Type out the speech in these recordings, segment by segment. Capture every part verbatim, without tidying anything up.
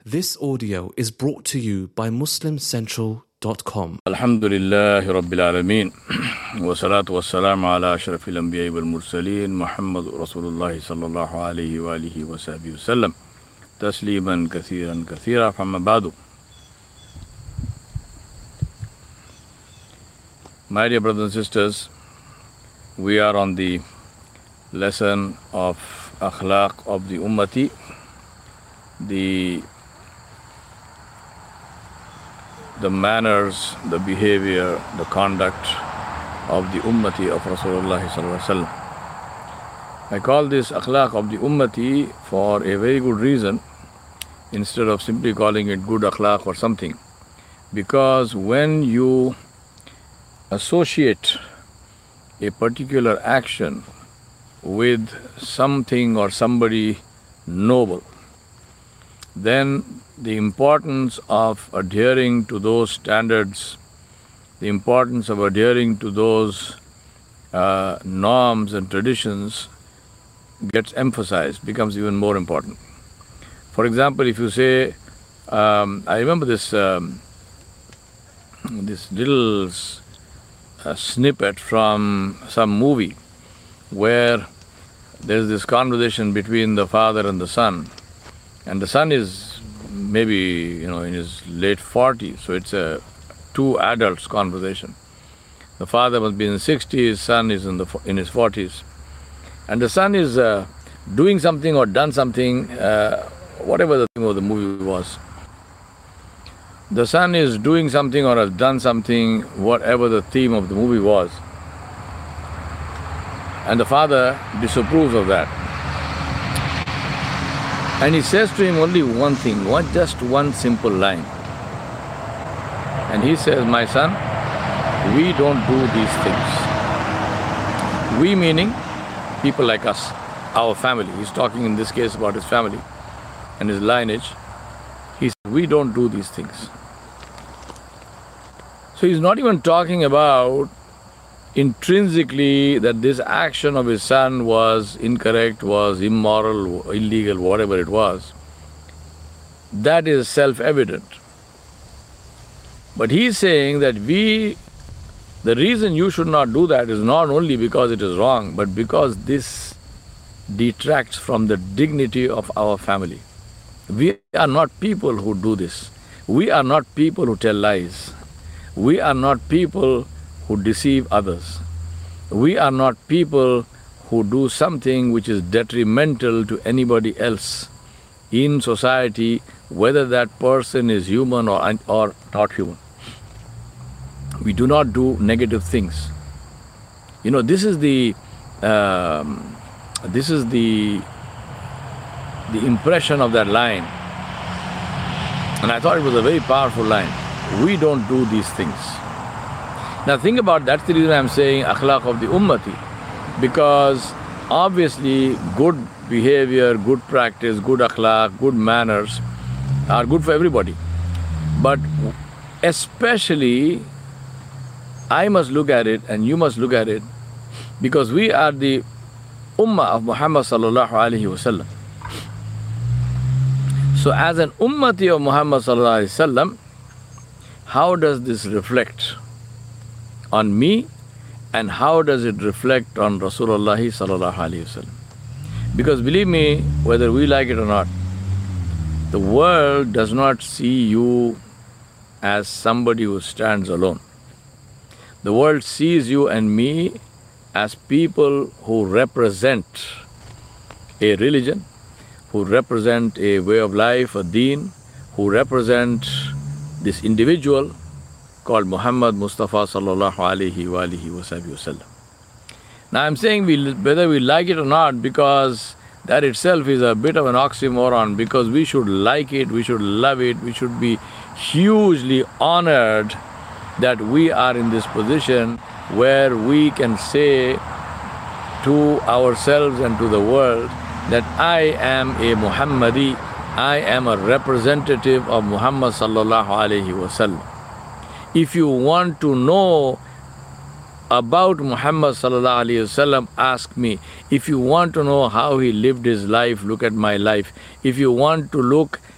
This audio is brought to you by Muslim Central dot com. Alhamdulillahi Rabbil Alameen wa salatu wa salamu ala ashrafil anbiya wal mursaleen Muhammad Rasulullah sallallahu alayhi wa alihi wa sahbihi wa sallam tasliman kathiran kathira famma ba'du. My dear brothers and sisters, we are on the lesson of akhlaq of the ummati, the the manners, the behavior, the conduct of the ummati of Rasulullah sallallahu alaihi wasallam. I call this akhlaq of the ummati for a very good reason, instead of simply calling it good akhlaq or something. Because when you associate a particular action with something or somebody noble, then the importance of adhering to those standards, the importance of adhering to those uh, norms and traditions gets emphasized, becomes even more important. For example, if you say, um, I remember this um, this little uh, snippet from some movie where there's this conversation between the father and the son, and the son is maybe, you know, in his late forties, so it's a two adults conversation. The father must be in his sixties, son is in the in his forties, and the son is uh, doing something or done something, uh, whatever the theme of the movie was. The son is doing something or has done something, whatever the theme of the movie was, and the father disapproves of that. And he says to him only one thing, one, just one simple line. And he says, my son, we don't do these things. We meaning people like us, our family. He's talking in this case about his family and his lineage. He says, we don't do these things. So he's not even talking about intrinsically that this action of his son was incorrect, was immoral, illegal, whatever it was. That is self-evident. But he's saying that we, the reason you should not do that is not only because it is wrong, but because this detracts from the dignity of our family. We are not people who do this. We are not people who tell lies. We are not people who deceive others. We are not people who do something which is detrimental to anybody else in society, whether that person is human or, or not human. We do not do negative things. You know, this is the um, this is the the impression of that line, and I thought it was a very powerful line. We don't do these things. Now think about, that's the reason I'm saying akhlaq of the ummati, because obviously good behavior, good practice, good akhlaq, good manners are good for everybody. But especially I must look at it and you must look at it because we are the ummah of Muhammad sallallahu alaihi wasallam. So as an ummati of Muhammad sallallahu alaihi wasallam, how does this reflect on me, and how does it reflect on Rasulullah sallallahu alaihi wasallam? Because believe me, whether we like it or not, the world does not see you as somebody who stands alone. The world sees you and me as people who represent a religion, who represent a way of life, a deen, who represent this individual called Muhammad Mustafa sallallahu alayhi wa alihi wa sallam. Now I'm saying we, whether we like it or not, because that itself is a bit of an oxymoron, because we should like it, we should love it, we should be hugely honored that we are in this position where we can say to ourselves and to the world that I am a Muhammadi, I am a representative of Muhammad sallallahu alayhi wa sallam. If you want to know about Muhammad sallallahu alaihi wasallam, ask me. If you want to know how he lived his life, look at my life. If you want to look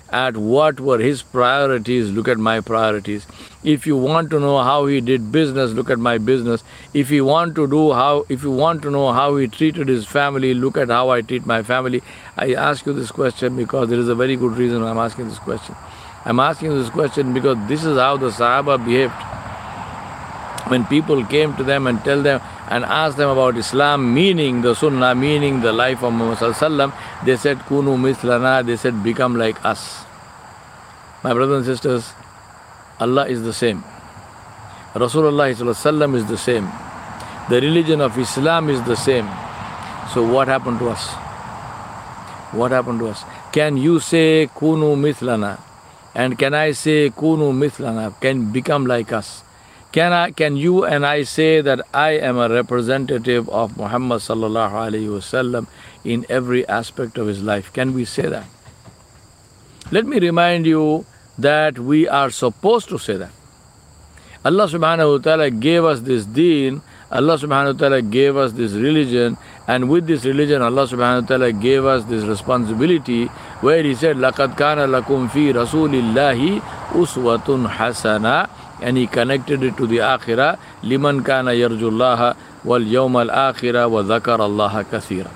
at what were his priorities, look at my priorities. If you want to know how he did business, look at my business. If you want to do how, if you want to know how he treated his family, look at how I treat my family. I ask you this question because there is a very good reason I'm asking this question. I'm asking this question because this is how the Sahaba behaved. When people came to them and tell them and asked them about Islam, meaning the Sunnah, meaning the life of Muhammad Sallallahu Alaihi Wasallam, they said, Kunu mithlana, they said, become like us. My brothers and sisters, Allah is the same. Rasulullah Sallallahu Alaihi Wasallam is the same. The religion of Islam is the same. So what happened to us? What happened to us? Can you say, Kunu mithlana? And can I say, Kunu mithlana? Can become like us? Can I, can you and I say that I am a representative of Muhammad sallallahu alaihi wasallam in every aspect of his life? Can we say that? Let me remind you that we are supposed to say that. Allah subhanahu wa ta'ala gave us this deen, Allah subhanahu wa ta'ala gave us this religion, and with this religion Allah subhanahu wa ta'ala gave us this responsibility where He said, لَقَدْ كَانَ لَكُمْ فِي رَسُولِ اللَّهِ أُسْوَةٌ حَسَنَةٌ, and He connected it to the Akhirah. لِمَنْ كَانَ يَرْجُ اللَّهَ وَالْيَوْمَ الْآخِرَةَ وَذَكَرَ اللَّهَ كَثِيرًا.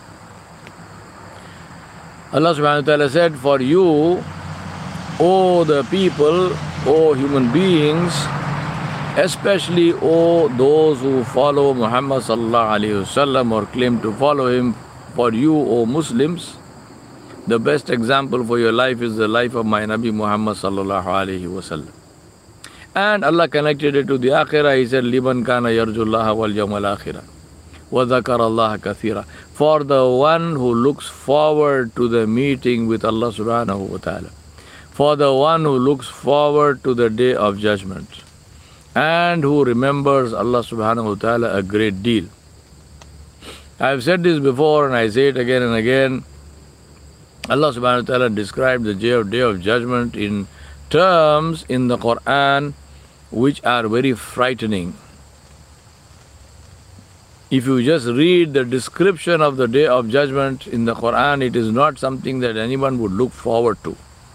Allah subhanahu wa ta'ala said, for you, O the people, O human beings, especially O those who follow Muhammad sallallahu alaihi wasallam or claim to follow him, for you, O Muslims, the best example for your life is the life of my Nabi Muhammad sallallahu alaihi wasallam. And Allah connected it to the Akhirah. He said, لِمَنْ كَانَ يَرْجُ اللَّهَ وَالْيَوْمَ الْآخِرَةَ وَذَكَرَ اللَّهَ كَثِيرًا. For the one who looks forward to the meeting with Allah subhanahu wa ta'ala. For the one who looks forward to the day of judgment. And who remembers Allah subhanahu wa ta'ala a great deal. I have said this before and I say it again and again. Allah subhanahu wa ta'ala described the day of, day of judgment in terms in the Quran which are very frightening. If you just read the description of the day of judgment in the Quran, it is not something that anyone would look forward to.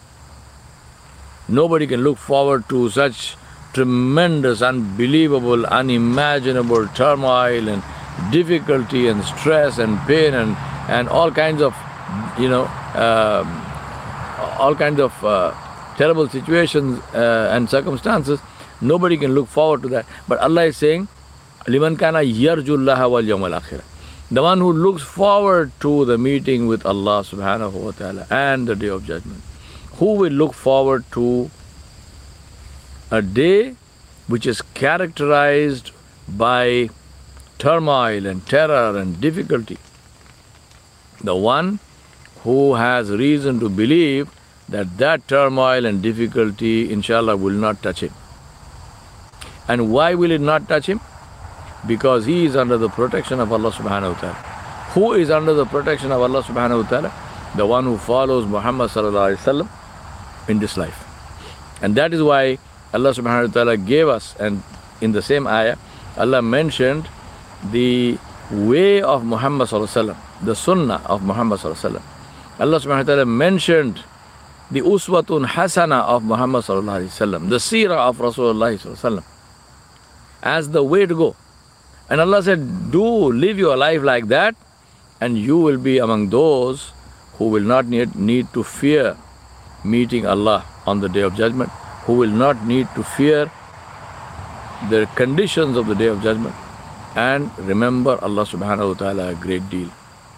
Nobody can look forward to such tremendous, unbelievable, unimaginable turmoil and difficulty and stress and pain and, and all kinds of, you know, uh, all kinds of uh, terrible situations uh, and circumstances. Nobody can look forward to that. But Allah is saying, لِمَنْ كَانَ يَرْجُ اللَّهَ وَالْيَوْمَ الْآخِرَةَ. The one who looks forward to the meeting with Allah subhanahu wa ta'ala and the day of judgment. Who will look forward to a day which is characterized by turmoil and terror and difficulty? The one who has reason to believe that that turmoil and difficulty, inshallah, will not touch him. And why will it not touch him? Because he is under the protection of Allah subhanahu wa ta'ala. Who is under the protection of Allah subhanahu wa ta'ala? The one who follows Muhammad sallallahu alaihi wasallam in this life. And that is why Allah subhanahu wa ta'ala gave us, and in the same ayah, Allah mentioned the way of Muhammad sallallahu alaihi wasallam, the sunnah of Muhammad sallallahu alaihi wasallam. Allah subhanahu wa ta'ala mentioned the uswatun hasana of Muhammad sallallahu alaihi wasallam, the seerah of Rasulullah sallallahu alaihi wasallam, as the way to go. And Allah said, do live your life like that, and you will be among those who will not need, need to fear meeting Allah on the day of judgment, who will not need to fear the conditions of the day of judgment, and remember Allah subhanahu wa ta'ala a great deal.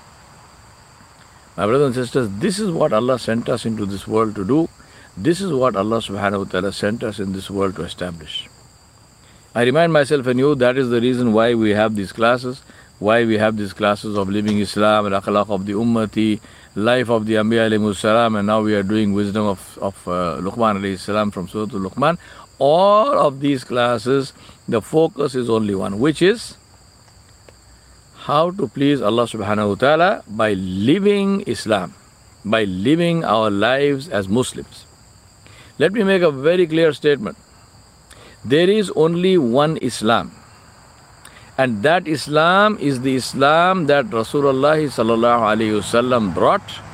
My brothers and sisters, this is what Allah sent us into this world to do. This is what Allah subhanahu wa ta'ala sent us in this world to establish. I remind myself and you, that is the reason why we have these classes, why we have these classes of living Islam, al-akhlaq of the ummati, life of the Anbiya alayhimus salam, and now we are doing wisdom of, of uh, Luqman alayhi salam from Surah Luqman. All of these classes, the focus is only one, which is how to please Allah subhanahu wa ta'ala by living Islam, by living our lives as Muslims. Let me make a very clear statement. There is only one Islam, and that Islam is the Islam that Rasulullah sallallahu alaihi wasallam brought,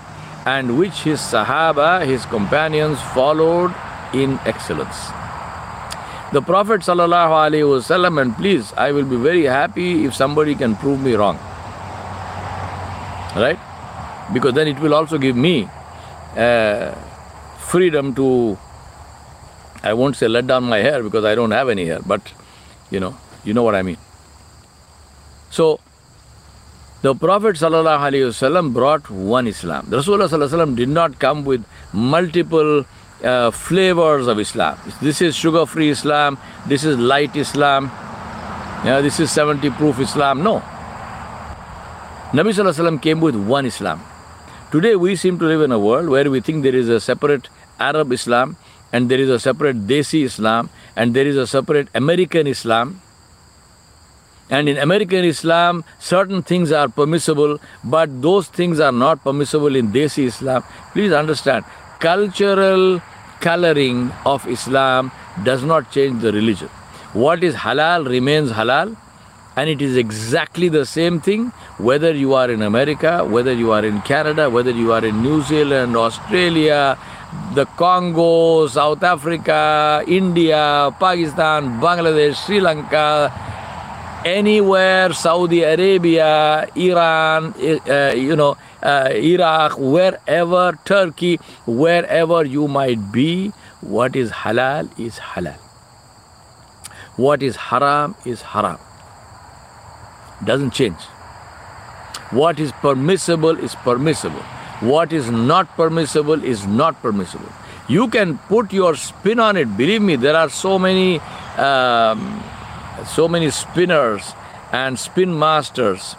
and which his Sahaba, his companions, followed in excellence. The Prophet ﷺ, and please, I will be very happy if somebody can prove me wrong. Right? Because then it will also give me uh, freedom to, I won't say let down my hair because I don't have any hair, but you know, you know what I mean. So, the Prophet ﷺ brought one Islam. The Rasulullah ﷺ did not come with multiple uh, flavors of Islam. This is sugar-free Islam, this is light Islam, yeah, this is seventy proof Islam. No. Nabi ﷺ came with one Islam. Today we seem to live in a world where we think there is a separate Arab Islam, and there is a separate Desi Islam, and there is a separate American Islam. And in American Islam, certain things are permissible, but those things are not permissible in Desi Islam. Please understand, cultural coloring of Islam does not change the religion. What is halal remains halal, and it is exactly the same thing whether you are in America, whether you are in Canada, whether you are in New Zealand, Australia, the Congo, South Africa, India, Pakistan, Bangladesh, Sri Lanka, anywhere, Saudi Arabia, Iran, uh, you know, uh, Iraq, wherever, Turkey, wherever you might be, what is halal is halal. What is haram is haram. Doesn't change. What is permissible is permissible. What is not permissible is not permissible. You can put your spin on it. Believe me, there are so many um, so many spinners and spin masters.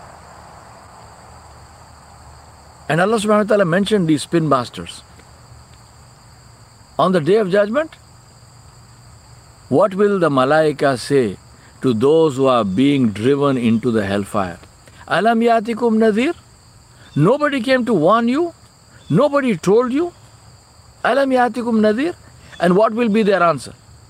And Allah subhanahu wa ta'ala mentioned these spin masters. On the Day of Judgment, what will the malaika say to those who are being driven into the hellfire? Alam yatikum nadhir? Nobody came to warn you? Nobody told you? Alam yatikum nadhir? And what will be their answer?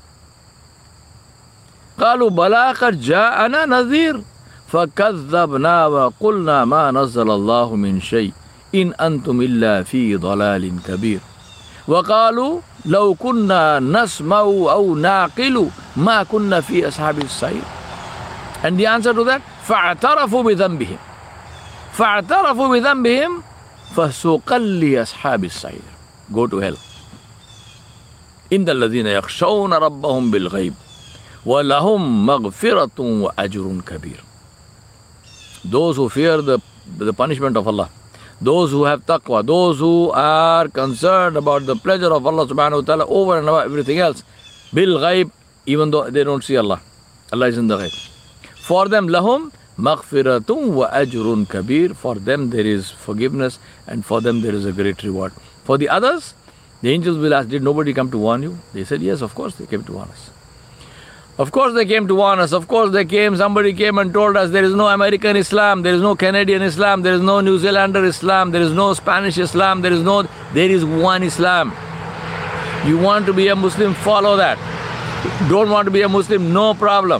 قالوا بلى قد جاءنا نذير فكذبنا وقلنا ما نزل الله من شيء إن أنتم إلا في ضلال كبير وقالوا لو كنا نسمع أو نعقل ما كنا في أصحاب السعير. And the answer to that, فاعترفوا بذنبهم فاعترفوا بذنبهم فسوقا لأصحاب السعير. Go to hell. إن الذين يخشون ربهم بالغيب وَلَهُمْ مَغْفِرَةٌ وَأَجْرٌ كَبِيرٌ. Those who fear the, the punishment of Allah, those who have taqwa, those who are concerned about the pleasure of Allah subhanahu wa ta'ala over and above everything else, bil ghaib, even though they don't see Allah. Allah is in the ghaib. For them, lahum maghfiratun wa ajrun kabir. For them there is forgiveness, and for them there is a great reward. For the others, the angels will ask, did nobody come to warn you? They said, yes, of course they came to warn us. Of course they came to warn us. Of course they came, somebody came and told us there is no American Islam, there is no Canadian Islam, there is no New Zealander Islam, there is no Spanish Islam, there is no, there is one Islam. You want to be a Muslim, follow that. Don't want to be a Muslim, no problem.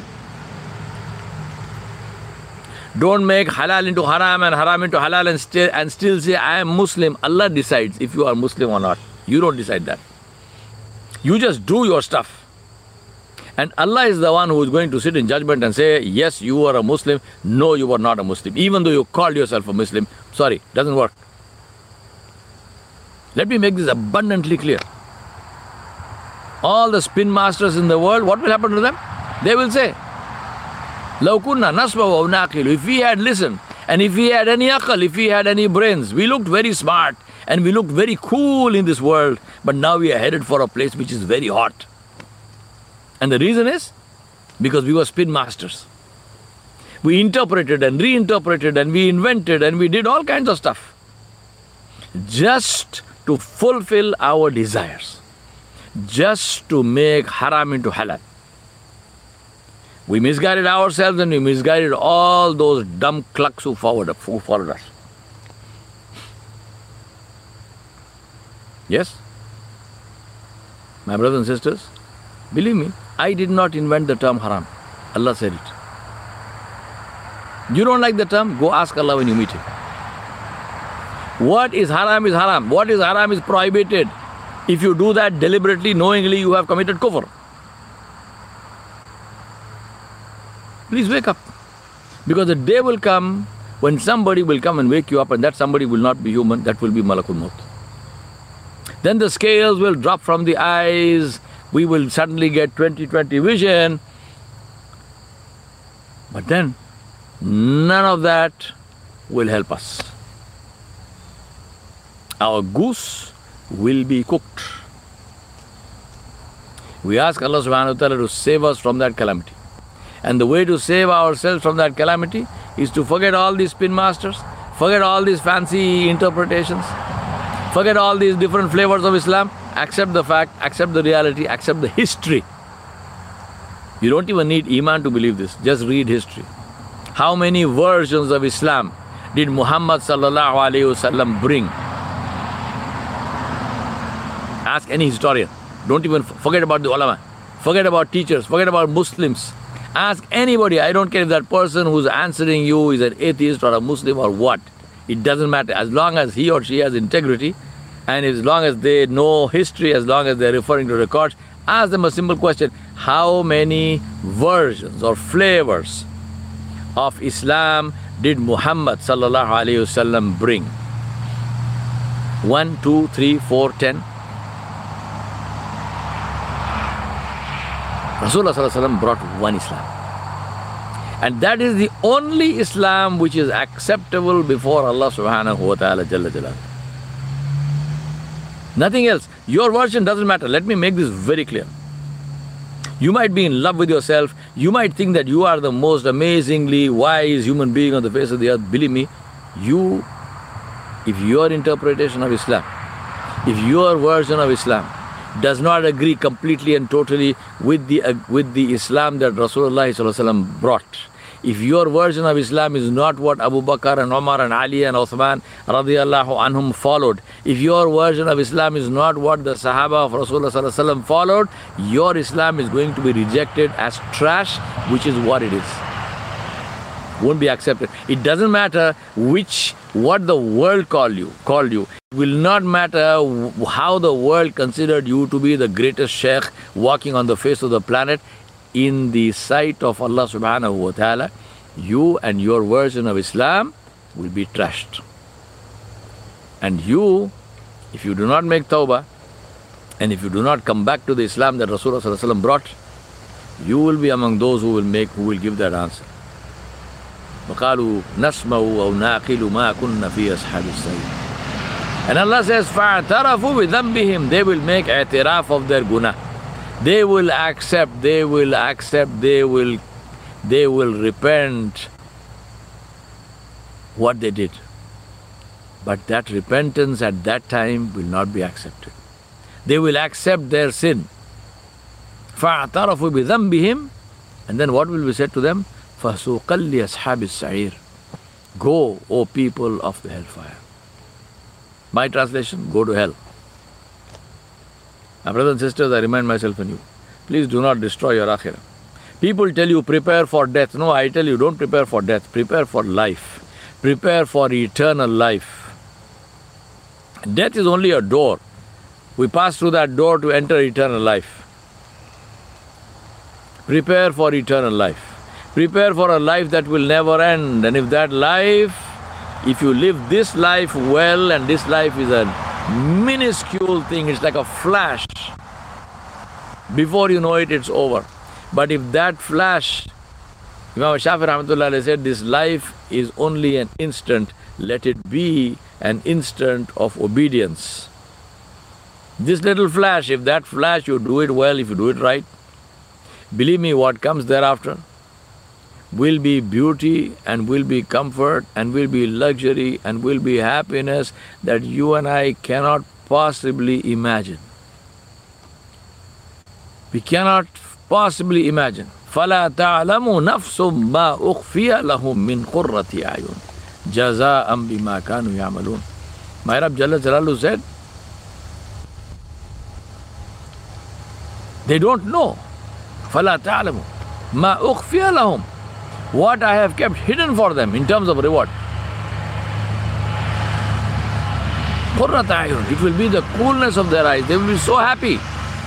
Don't make halal into haram and haram into halal and, st- and still say, I am Muslim. Allah decides if you are Muslim or not. You don't decide that. You just do your stuff. And Allah is the one who is going to sit in judgment and say, yes, you are a Muslim, no, you are not a Muslim. Even though you called yourself a Muslim, sorry, doesn't work. Let me make this abundantly clear. All the spin masters in the world, what will happen to them? They will say, لَوْ كُنَّا نَسْمَعُ أَوْ نَعْقِلُ. If we had listened, and if we had any aql, if we had any brains, we looked very smart, and we looked very cool in this world, but now we are headed for a place which is very hot. And the reason is because we were spin masters. We interpreted and reinterpreted and we invented and we did all kinds of stuff just to fulfill our desires, just to make haram into halal. We misguided ourselves and we misguided all those dumb clucks who followed, who followed us. Yes? My brothers and sisters, believe me, I did not invent the term haram. Allah said it. You don't like the term? Go ask Allah when you meet Him. What is haram is haram. What is haram is prohibited. If you do that deliberately, knowingly, you have committed kufr. Please wake up. Because the day will come when somebody will come and wake you up, and that somebody will not be human, that will be Malakul Maut. Then the scales will drop from the eyes, we will suddenly get twenty twenty vision. But then, none of that will help us. Our goose will be cooked. We ask Allah subhanahu wa ta'ala to save us from that calamity. And the way to save ourselves from that calamity is to forget all these spin masters, forget all these fancy interpretations, forget all these different flavors of Islam, accept the fact, accept the reality, accept the history. You don't even need Iman to believe this, just read history. How many versions of Islam did Muhammad sallallahu alayhi wasallam bring? Ask any historian. Don't even forget about the ulama, forget about teachers, forget about Muslims. Ask anybody, I don't care if that person who's answering you is an atheist or a Muslim or what. It doesn't matter. As long as he or she has integrity, and as long as they know history, as long as they're referring to records, ask them a simple question. How many versions or flavors of Islam did Muhammad sallallahu alayhi wasallam bring? One, two, three, four, ten? Rasulullah sallallahu alayhi wasallam brought one Islam. And that is the only Islam which is acceptable before Allah subhanahu wa ta'ala jalla jalaluhu. Nothing else. Your version doesn't matter. Let me make this very clear. You might be in love with yourself. You might think that you are the most amazingly wise human being on the face of the earth. Believe me, you, if your interpretation of Islam, if your version of Islam does not agree completely and totally with the, uh, with the Islam that Rasulullah sallallahu alaihi wasallam brought, if your version of Islam is not what Abu Bakr and Umar and Ali and Uthman radiyallahu anhum followed, if your version of Islam is not what the Sahaba of Rasulullah sallallahu alaihi wasallam followed, your Islam is going to be rejected as trash, which is what it is. Won't be accepted. It doesn't matter which, what the world called you, called you. It will not matter how the world considered you to be the greatest sheikh walking on the face of the planet. In the sight of Allah subhanahu wa ta'ala, you and your version of Islam will be trashed. And you, if you do not make tawbah, and if you do not come back to the Islam that Rasulullah sallallahu alaihi wasallam brought, you will be among those who will make, who will give that answer. وَقَالُوا نَسْمَعُ أَوْ نَعْقِلُ مَا كُنَّ فِي أَصْحَابِ السَّعِيرِ. And Allah says, فَاعْتَرَفُوا بِذَنْبِهِمْ. They will make i'tiraf of their guna. They will accept, they will accept, they will, they will repent what they did. But that repentance at that time will not be accepted. They will accept their sin. فَاعْتَرَفُوا بِذَنْبِهِمْ. And then what will be said to them? فَسُوقًا لِأَصْحَابِ السَّعِيرِ. Go, O people of the hellfire. My translation, go to hell. My brothers and sisters, I remind myself and you, please do not destroy your akhirah. People tell you, prepare for death. No, I tell you, don't prepare for death. Prepare for life. Prepare for eternal life. Death is only a door. We pass through that door to enter eternal life. Prepare for eternal life. Prepare for a life that will never end. And if that life, if you live this life well, and this life is a minuscule thing, it's like a flash. Before you know it, it's over. But if that flash, Imam Shafi rahmatullah alayhi said, this life is only an instant, let it be an instant of obedience. This little flash, if that flash you do it well, if you do it right, believe me, what comes thereafter will be beauty and will be comfort and will be luxury and will be happiness that you and I cannot possibly imagine. We cannot possibly imagine. فَلَا تَعْلَمُ نَفْسٌ مَا أُخْفِيَ لَهُم مِّن قُرَّةِ أَعْيُنٍ جَزَاءً بِمَا كَانُوا يَعْمَلُونَ. My Rabb Jalla Jalaluhu said, they don't know. فَلَا تَعْلَمُ مَا أُخْفِيَ لَهُم. What I have kept hidden for them in terms of reward. Qurrat a'yun. It will be the coolness of their eyes. They will be so happy.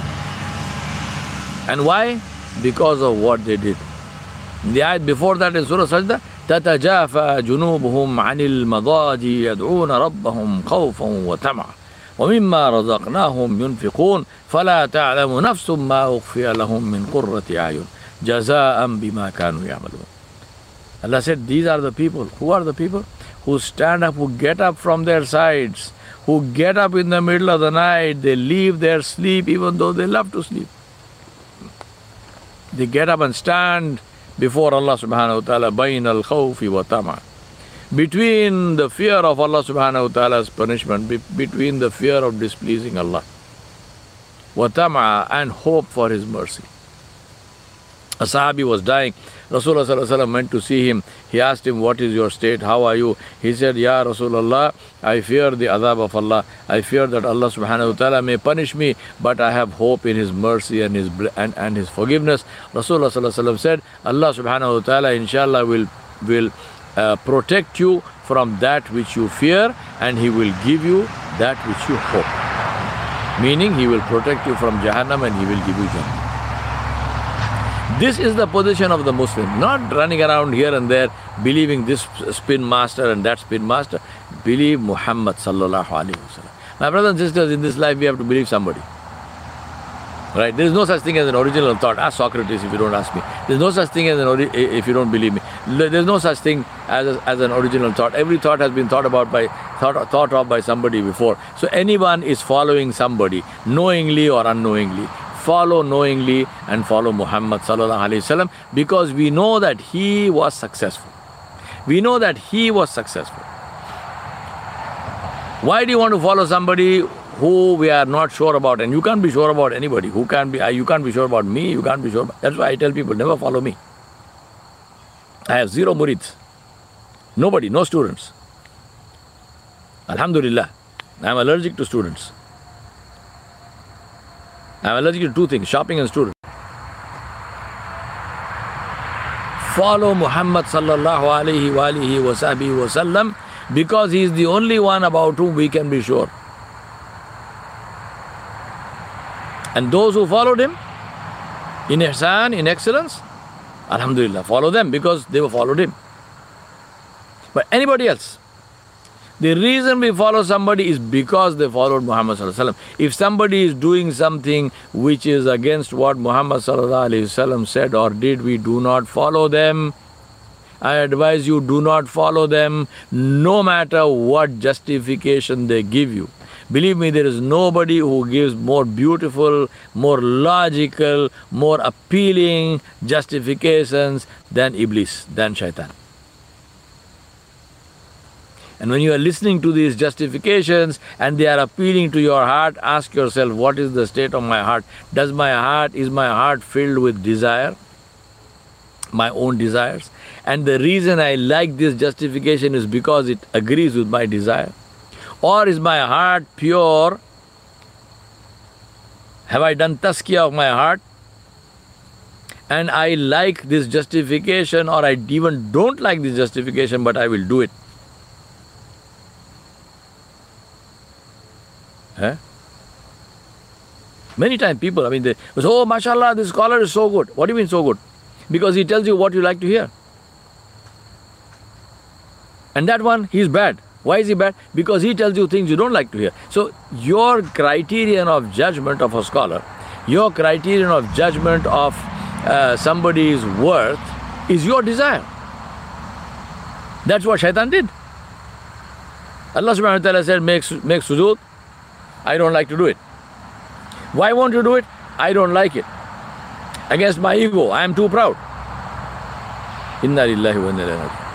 And why? Because of what they did. In the ayat before that in Surah Sajda, تَتَجَافَى جُنُوبُهُمْ عَنِ الْمَضَاجِعِ يَدْعُونَ رَبَّهُمْ خَوْفًا وَطَمَعًا وَمِمَّا رَزَقْنَاهُمْ يُنْفِقُونَ فَلَا تَعْلَمُ نَفْسٌ مَا أُخْفِيَ لَهُم مِّن قُرَّةِ أَعْيُنٍ جَزَاءً بِمَا كَانُوا يَعْمَلُونَ. Allah said, these are the people. Who are the people? Who stand up, who get up from their sides, who get up in the middle of the night, they leave their sleep even though they love to sleep. They get up and stand before Allah subhanahu wa ta'ala, بَيْنَ الْخَوْفِ وَطَمَعٍ. Between the fear of Allah subhanahu wa ta'ala's punishment, be- between the fear of displeasing Allah, وَطَمَعٍ, and hope for His mercy. A Sahabi was dying. Rasulullah sallallahu alaihi wasallam went to see him. He asked him, what is your state? How are you? He said, Ya Rasulullah, I fear the adhab of Allah. I fear that Allah subhanahu wa ta'ala may punish me, but I have hope in His mercy and His and, and His forgiveness. Rasulullah sallallahu alaihi wasallam said, Allah subhanahu wa ta'ala inshallah will, will uh, protect you from that which you fear, and He will give you that which you hope. Meaning He will protect you from Jahannam and He will give you Jannah. This is the position of the Muslim, not running around here and there, believing this spin master and that spin master. Believe Muhammad sallallahu alaihi wasallam. My brothers and sisters, in this life we have to believe somebody. Right? There is no such thing as an original thought. Ask Socrates if you don't ask me. There is no such thing as an ori- if you don't believe me. There is no such thing as, a, as an original thought. Every thought has been thought about by thought, thought of by somebody before. So anyone is following somebody, knowingly or unknowingly. Follow knowingly and follow Muhammad sallallahu alaihi wasallam, because we know that he was successful. We know that he was successful. Why do you want to follow somebody who we are not sure about? And you can't be sure about anybody. Who can be? You can't be sure about me. You can't be sure about, that's why I tell people, never follow me. I have zero murids. Nobody, no students. Alhamdulillah. I am allergic to students. I am allergic to two things, shopping and students. Follow Muhammad sallallahu alaihi wa alihi wa sahbihi wa sallam, because he is the only one about whom we can be sure. And those who followed him in ihsan, in excellence, alhamdulillah, follow them because they were followed him. But anybody else, the reason we follow somebody is because they followed Muhammad sallallahu alaihi wasallam. If somebody is doing something which is against what Muhammad sallallahu alaihi wasallam said or did, we do not follow them. I advise you, do not follow them, no matter what justification they give you. Believe me, there is nobody who gives more beautiful, more logical, more appealing justifications than Iblis, than Shaitan. And when you are listening to these justifications and they are appealing to your heart, ask yourself, what is the state of my heart? Does my heart, is my heart filled with desire? My own desires? And the reason I like this justification is because it agrees with my desire. Or is my heart pure? Have I done tazkiyah of my heart? And I like this justification, or I even don't like this justification, but I will do it. Huh? Many times people, I mean, they say, oh, mashallah, this scholar is so good. What do you mean so good? Because he tells you what you like to hear. And that one, he is bad. Why is he bad? Because he tells you things you don't like to hear. So your criterion of judgment of a scholar, your criterion of judgment of uh, somebody's worth is your desire. That's what Shaitan did. Allah subhanahu wa ta'ala said, make, make sujood. I don't like to do it. Why won't you do it? I don't like it. Against my ego, I am too proud. Inna lillahi wa inna ilayhi raji'un.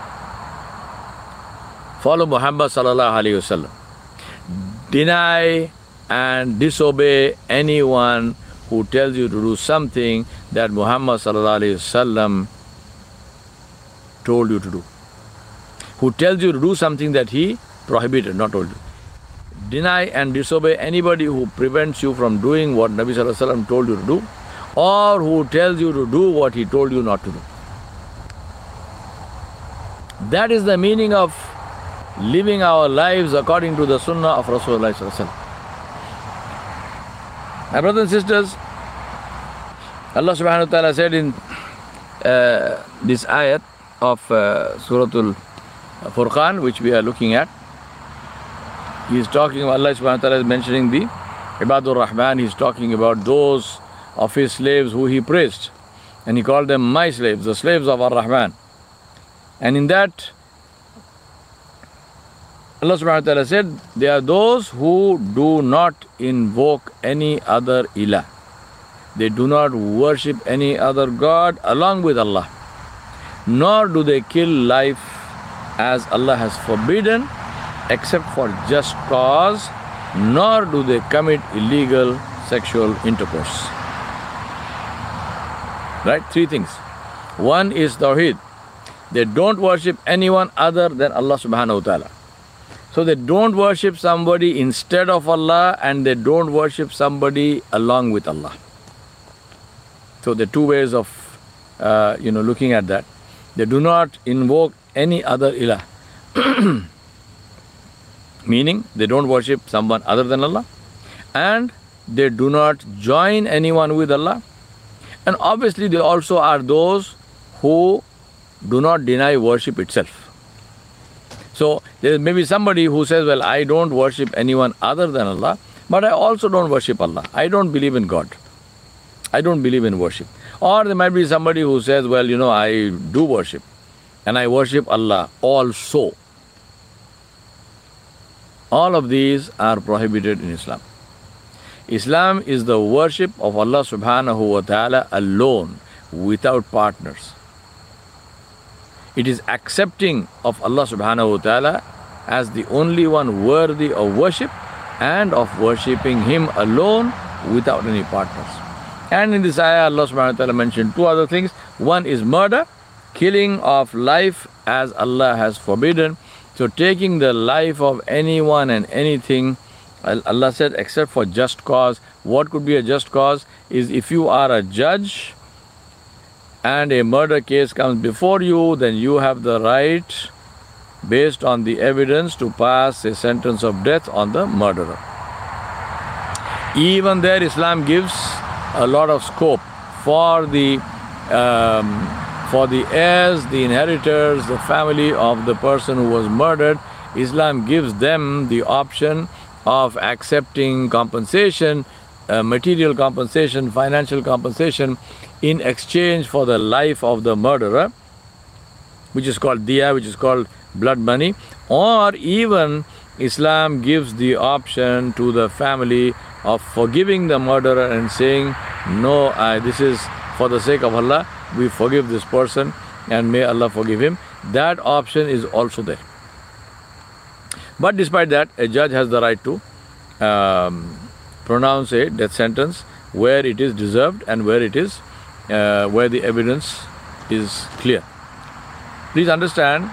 Follow Muhammad sallallahu alayhi wasallam. Deny and disobey anyone who tells you to do something that Muhammad sallallahu alayhi wasallam told you to do. Who tells you to do something that he prohibited, not told you. Deny and disobey anybody who prevents you from doing what Nabi sallallahu alayhi wasallam told you to do, or who tells you to do what he told you not to do. That is the meaning of living our lives according to the sunnah of Rasulullah sallallahu alaihi wasallam. My brothers and sisters, Allah subhanahu wa ta'ala said in uh, this ayat of uh, Suratul Furqan, which we are looking at, He is talking, Allah subhanahu wa ta'ala is mentioning the Ibadur Rahman. He is talking about those of His slaves who He praised. And He called them my slaves, the slaves of Ar-Rahman. And in that, Allah subhanahu wa ta'ala said, they are those who do not invoke any other ilah. They do not worship any other God along with Allah. Nor do they kill life as Allah has forbidden, except for just cause, nor do they commit illegal sexual intercourse. Right? Three things. One is Tawheed. They don't worship anyone other than Allah subhanahu wa ta'ala. So they don't worship somebody instead of Allah, and they don't worship somebody along with Allah. So there are two ways of uh, you know, looking at that. They do not invoke any other ilah. Meaning, they don't worship someone other than Allah, and they do not join anyone with Allah. And obviously, they also are those who do not deny worship itself. So, there may be somebody who says, well, I don't worship anyone other than Allah, but I also don't worship Allah. I don't believe in God. I don't believe in worship. Or there might be somebody who says, well, you know, I do worship, and I worship Allah also. All of these are prohibited in Islam. Islam is the worship of Allah subhanahu wa ta'ala alone, without partners. It is accepting of Allah subhanahu wa ta'ala as the only one worthy of worship, and of worshipping Him alone without any partners. And in this ayah, Allah subhanahu wa ta'ala mentioned two other things. One is murder, killing of life as Allah has forbidden. So taking the life of anyone and anything, Allah said, except for just cause. What could be a just cause is if you are a judge and a murder case comes before you, then you have the right, based on the evidence, to pass a sentence of death on the murderer. Even there, Islam gives a lot of scope for the um, for the heirs, the inheritors, the family of the person who was murdered. Islam gives them the option of accepting compensation, uh, material compensation, financial compensation, in exchange for the life of the murderer, which is called diya, which is called blood money. Or even Islam gives the option to the family of forgiving the murderer and saying, no, I, this is for the sake of Allah, we forgive this person and may Allah forgive him. That option is also there. But despite that, a judge has the right to um, pronounce a death sentence where it is deserved and where it is, uh, where the evidence is clear. Please understand,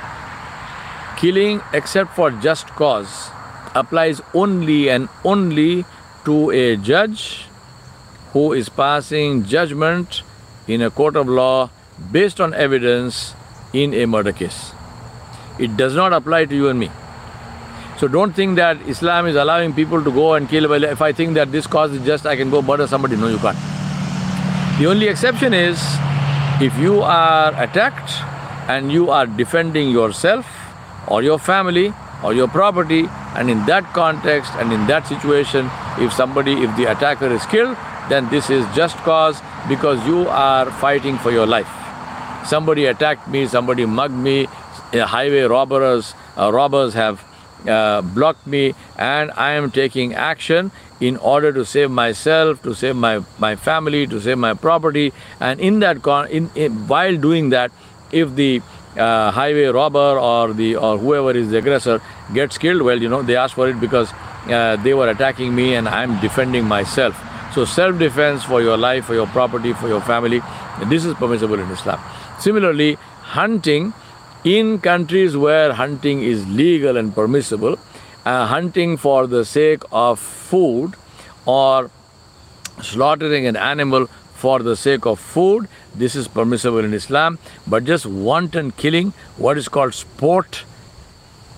killing except for just cause applies only and only to a judge who is passing judgment in a court of law based on evidence in a murder case. It does not apply to you and me. So don't think that Islam is allowing people to go and kill. Well, if I think that this cause is just, I can go murder somebody. No, you can't. The only exception is if you are attacked and you are defending yourself or your family or your property, and in that context and in that situation, if somebody, if the attacker is killed, then this is just cause because you are fighting for your life. Somebody attacked me, somebody mugged me, highway robbers, uh, robbers have uh, blocked me, and I am taking action in order to save myself, to save my, my family, to save my property. And in that, con- in, in while doing that, if the uh, highway robber or the or whoever is the aggressor gets killed, well, you know, they asked for it because uh, they were attacking me and I'm defending myself. So self-defense for your life, for your property, for your family, this is permissible in Islam. Similarly, hunting in countries where hunting is legal and permissible, uh, hunting for the sake of food or slaughtering an animal for the sake of food, this is permissible in Islam. But just wanton killing, what is called sport,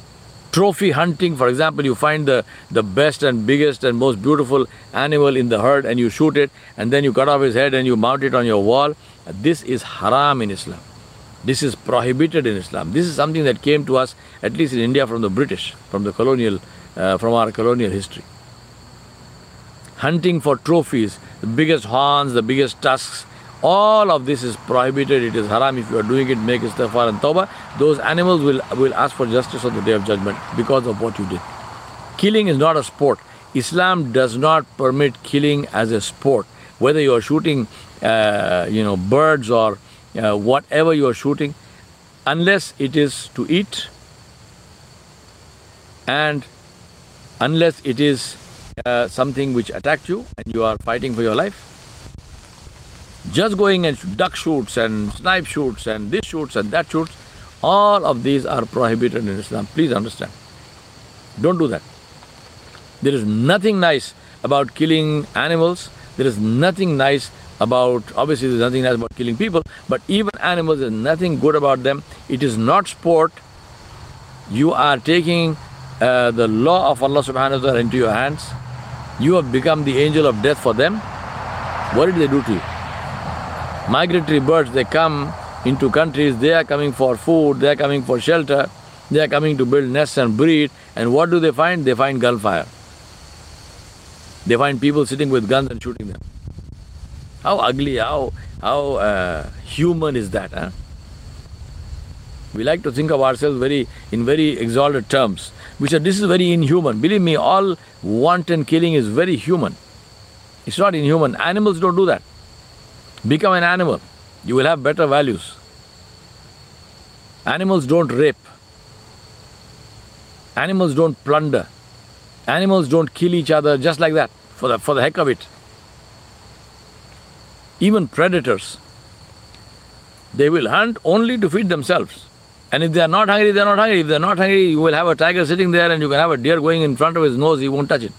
Trophy hunting, for example, you find the, the best and biggest and most beautiful animal in the herd and you shoot it and then you cut off his head and you mount it on your wall. This is haram in Islam. This is prohibited in Islam. This is something that came to us, at least in India, from the British, from the colonial, uh, from our colonial history. Hunting for trophies, the biggest horns, the biggest tusks, all of this is prohibited. It is haram. If you are doing it, make istighfar and tawbah. Those animals will, will ask for justice on the Day of Judgment because of what you did. Killing is not a sport. Islam does not permit killing as a sport. Whether you are shooting, uh, you know, birds or uh, whatever you are shooting, unless it is to eat and unless it is uh, something which attacked you and you are fighting for your life. Just going and duck shoots and snipe shoots and this shoots and that shoots, all of these are prohibited in Islam. Please understand. Don't do that. There is nothing nice about killing animals. There is nothing nice about, obviously there is nothing nice about killing people, but even animals, there is nothing good about them. It is not sport. You are taking uh, the law of Allah subhanahu wa ta'ala into your hands. You have become the angel of death for them. What did they do to you? Migratory birds, they come into countries, they are coming for food, they are coming for shelter, they are coming to build nests and breed, and what do they find? They find gunfire. They find people sitting with guns and shooting them. How ugly, how, how uh, human is that? Huh? We like to think of ourselves very in very exalted terms, which are, this is very inhuman. Believe me, all wanton killing is very human. It's not inhuman. Animals don't do that. Become an animal. You will have better values. Animals don't rape. Animals don't plunder. Animals don't kill each other just like that, for the, for the heck of it. Even predators, they will hunt only to feed themselves. And if they are not hungry, they are not hungry. If they are not hungry, you will have a tiger sitting there and you can have a deer going in front of his nose, he won't touch it.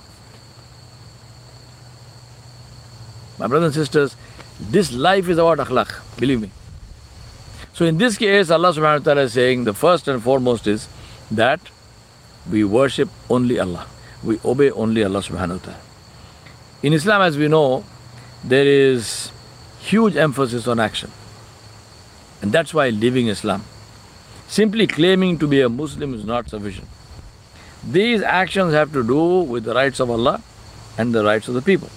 My brothers and sisters, this life is about akhlaq, believe me. So in this case, Allah subhanahu wa ta'ala is saying the first and foremost is that we worship only Allah. We obey only Allah subhanahu wa ta'ala. In Islam, as we know, there is huge emphasis on action. And that's why living Islam. Simply claiming to be a Muslim is not sufficient. These actions have to do with the rights of Allah and the rights of the people.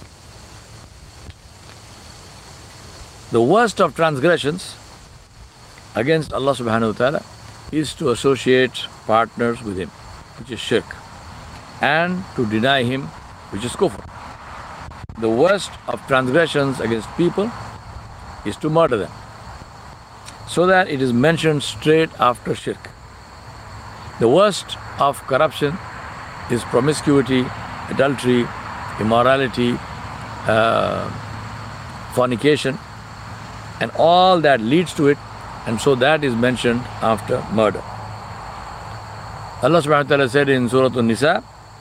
The worst of transgressions against Allah subhanahu wa ta'ala is to associate partners with Him, which is shirk, and to deny Him, which is kufr. The worst of transgressions against people is to murder them, so that it is mentioned straight after shirk. The worst of corruption is promiscuity, adultery, immorality, uh, fornication, and all that leads to it, and so that is mentioned after murder. Allah subhanahu wa ta'ala said in Surah An-Nisa,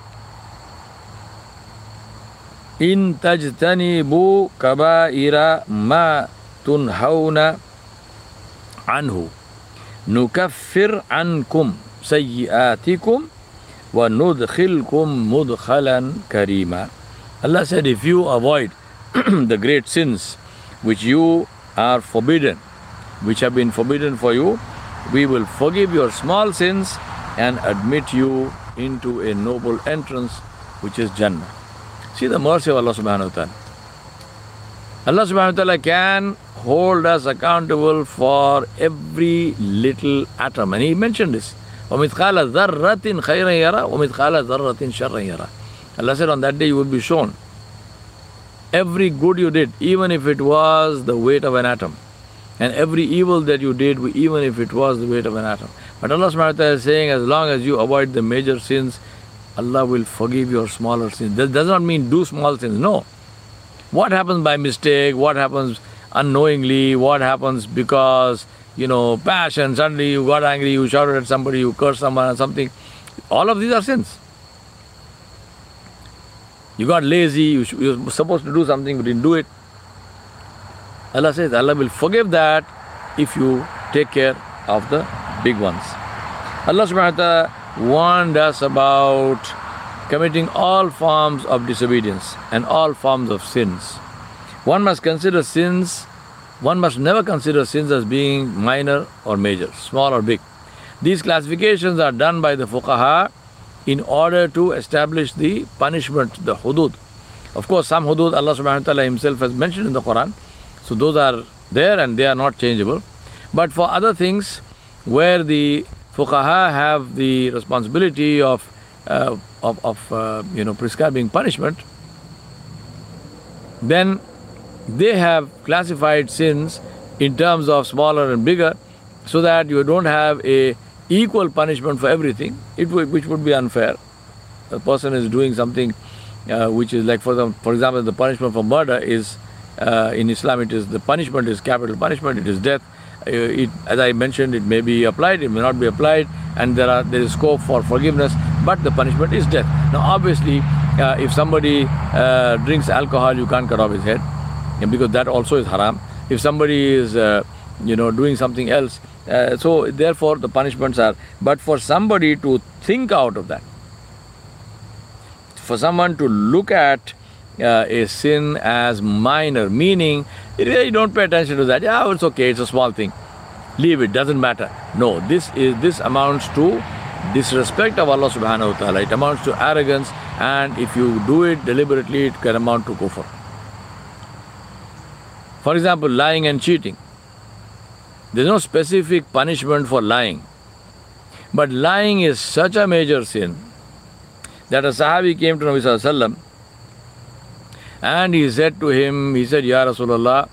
In tajtanibu kaba'ira ma tunhawna anhu nukaffir ankum sayyi'atikum wa nudkhilkum mudkhalan karima. Allah said, if you avoid the great sins which you are forbidden, which have been forbidden for you, we will forgive your small sins and admit you into a noble entrance, which is Jannah. See the mercy of Allah subhanahu wa ta'ala. Allah subhanahu wa ta'ala can hold us accountable for every little atom. And He mentioned this. وَمِثْقَالَ ذَرَّةٍ خَيْرًا يَرَى وَمِثْقَالَ ذَرَّةٍ شَرًّا يَرَى. Allah said, on that day you will be shown every good you did, even if it was the weight of an atom. And every evil that you did, even if it was the weight of an atom. But Allah subhanahu wa ta'ala is saying, as long as you avoid the major sins, Allah will forgive your smaller sins. That does not mean do small sins, no. What happens by mistake, what happens unknowingly, what happens because, you know, passion, suddenly you got angry, you shouted at somebody, you cursed someone or something. All of these are sins. You got lazy, you, you were supposed to do something, but didn't do it. Allah says, Allah will forgive that if you take care of the big ones. Allah subhanahu wa ta'ala warned us about committing all forms of disobedience and all forms of sins. One must consider sins, one must never consider sins as being minor or major, small or big. These classifications are done by the fuqaha in order to establish the punishment, the hudud. Of course, some hudud Allah subhanahu wa ta'ala himself has mentioned in the Quran. So those are there and they are not changeable. But for other things where the fuqaha have the responsibility of uh, of, of uh, you know prescribing punishment, then they have classified sins in terms of smaller and bigger, so that you don't have a equal punishment for everything, it would, which would be unfair. A person is doing something uh, which is like, for the, for example, the punishment for murder is uh, in Islam, it is the punishment is capital punishment, it is death. Uh, it, as I mentioned, it may be applied, it may not be applied, and there are there is scope for forgiveness, but the punishment is death. Now, obviously, uh, if somebody uh, drinks alcohol, you can't cut off his head, because that also is haram. If somebody is uh, you know doing something else, uh, so therefore the punishments are. But for somebody to think out of that, for someone to look at uh, a sin as minor, meaning you really don't pay attention to that. Yeah, it's okay, it's a small thing, leave it, doesn't matter. No, this is this amounts to disrespect of Allah subhanahu wa ta'ala. It amounts to arrogance, and if you do it deliberately, it can amount to kufr. For example, lying and cheating. There is no specific punishment for lying. But lying is such a major sin that a Sahabi came to Nabi Sallallahu Alaihi Wasallam and he said to him, he said, Ya Rasulullah,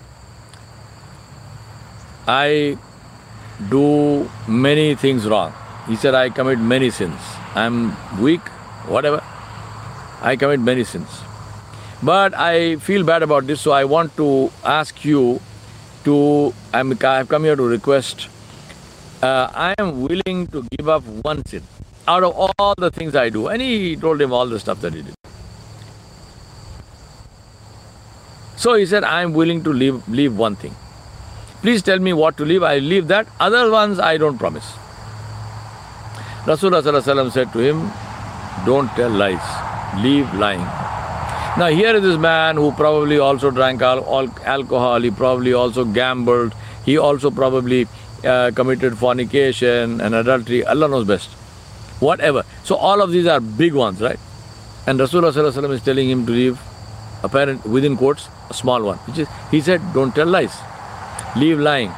I do many things wrong. He said, I commit many sins. I'm weak, whatever. I commit many sins. But I feel bad about this, so I want to ask you to, I'm, I've come here to request, uh, I am willing to give up one sin out of all the things I do. And he told him all the stuff that he did. So he said, I am willing to leave, leave one thing. Please tell me what to leave, I leave that. Other ones I don't promise. Rasulullah Sallallahu Alaihi Wasallam said to him, don't tell lies, leave lying. Now here is this man who probably also drank al alcohol, he probably also gambled, he also probably uh, committed fornication and adultery, Allah knows best. Whatever. So all of these are big ones, right? And Rasulullah Sallallahu Alaihi Wasallam is telling him to leave, apparent, within quotes, a small one. Which is, he said, don't tell lies, leave lying.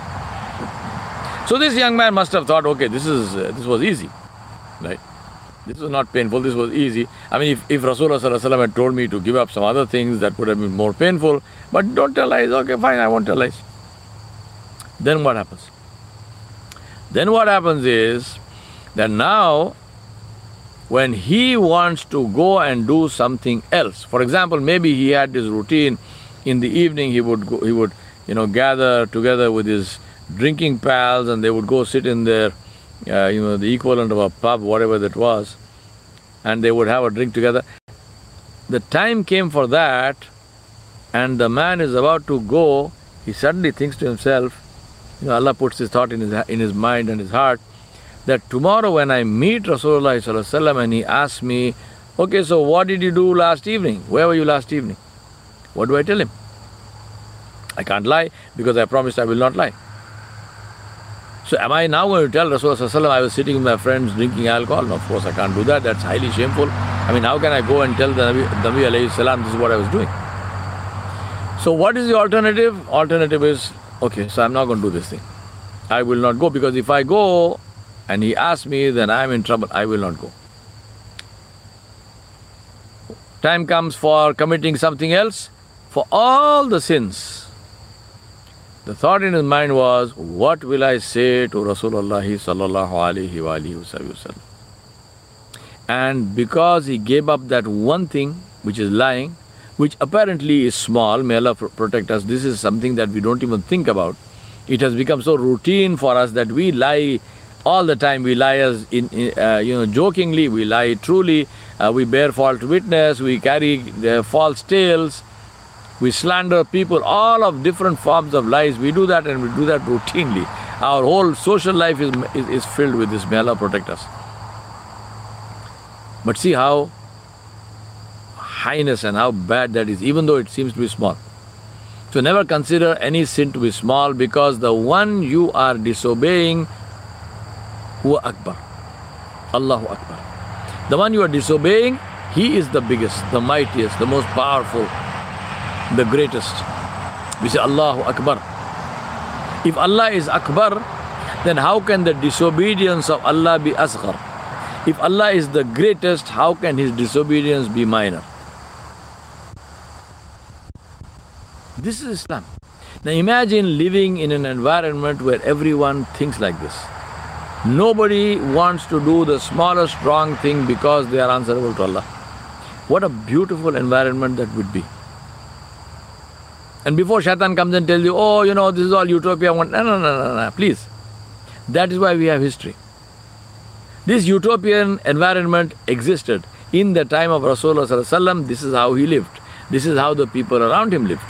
So this young man must have thought, okay, this is uh, this was easy, right? This was not painful, this was easy. I mean, if, if Rasulullah Sallallahu Alaihi Wasallam had told me to give up some other things, that would have been more painful. But don't tell lies, okay, fine, I won't tell lies. Then what happens? Then what happens is that now, when he wants to go and do something else, for example, maybe he had this routine, in the evening he would go, he would, you know, gather together with his drinking pals, and they would go sit in their, uh, you know, the equivalent of a pub, whatever that was, and they would have a drink together. The time came for that, and the man is about to go, he suddenly thinks to himself, you know, Allah puts this thought in his, in his mind and his heart, that tomorrow when I meet Rasulullah Sallallahu Alaihi Wasallam and he asks me, okay, so what did you do last evening? Where were you last evening? What do I tell him? I can't lie, because I promised I will not lie. So am I now going to tell Rasulullah Sallallahu Alaihi Wasallam I was sitting with my friends drinking alcohol? No, of course I can't do that. That's highly shameful. I mean, how can I go and tell the Nabi, Nabi alayhi salam this is what I was doing? So what is the alternative? Alternative is, okay, so I'm not going to do this thing. I will not go, because if I go and he asks me, then I'm in trouble. I will not go. Time comes for committing something else. For all the sins, the thought in his mind was, what will I say to Rasulullah sallallahu alaihi wa alihi wasallam? And because he gave up that one thing, which is lying, which apparently is small, may Allah protect us, this is something that we don't even think about. It has become so routine for us that we lie all the time. We lie as in, in uh, you know, jokingly, we lie truly, uh, we bear false witness, we carry uh, false tales, we slander people, all of different forms of lies. We do that, and we do that routinely. Our whole social life is, is, is filled with this. May Allah protect us. But see how heinous and how bad that is, even though it seems to be small. So never consider any sin to be small, because the one you are disobeying, huwa akbar, Allahu Akbar. The one you are disobeying, he is the biggest, the mightiest, the most powerful, the greatest. We say Allahu Akbar. If Allah is Akbar, then how can the disobedience of Allah be asghar? If Allah is the greatest, how can His disobedience be minor? This is Islam. Now imagine living in an environment where everyone thinks like this. Nobody wants to do the smallest wrong thing because they are answerable to Allah. What a beautiful environment that would be. And before Shaitan comes and tells you, oh, you know, this is all utopia, no, no, no, no, no, please. That is why we have history. This utopian environment existed in the time of Rasulullah Sallallahu Alaihi Wasallam. This is how he lived. This is how the people around him lived.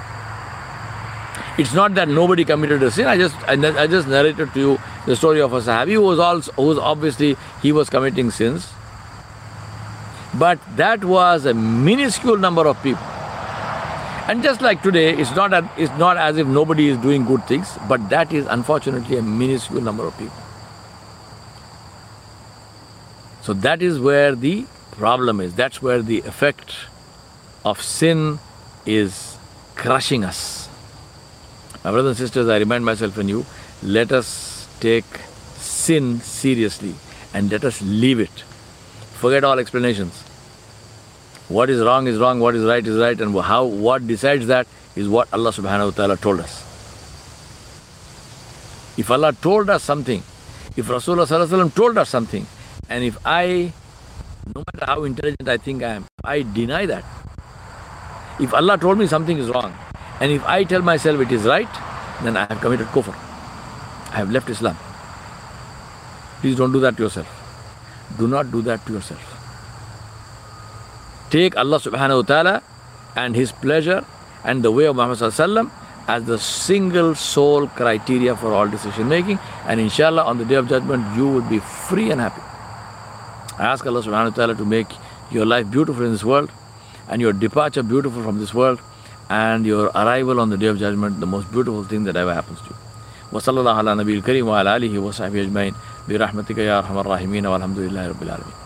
It's not that nobody committed a sin. I just I, I just narrated to you the story of a Sahabi who was also who was obviously he was committing sins. But that was a minuscule number of people. And just like today, it's not a, it's not as if nobody is doing good things, but that is unfortunately a minuscule number of people. So that is where the problem is. That's where the effect of sin is crushing us. My brothers and sisters, I remind myself and you, let us take sin seriously and let us leave it. Forget all explanations. What is wrong is wrong, what is right is right, and how what decides that is what Allah subhanahu wa ta'ala told us. If Allah told us something, if Rasulullah sallallahu alaihi wasallam told us something, and if I, no matter how intelligent I think I am, I deny that. If Allah told me something is wrong, and if I tell myself it is right, then I have committed kufr. I have left Islam. Please don't do that to yourself. Do not do that to yourself. Take Allah subhanahu wa ta'ala and His pleasure and the way of Muhammad sallallahu alaihi wasallam as the single sole criteria for all decision making, and inshallah on the Day of Judgment you would be free and happy. I ask Allah subhanahu wa ta'ala to make your life beautiful in this world and your departure beautiful from this world, and your arrival on the Day of Judgment the most beautiful thing that ever happens to you. Wa sallallahu ala nabiyil kareem wa ala alihi wa sahbihi ajma'in bi rahmatika ya arhamar rahimin walhamdulillahi rabbil alamin.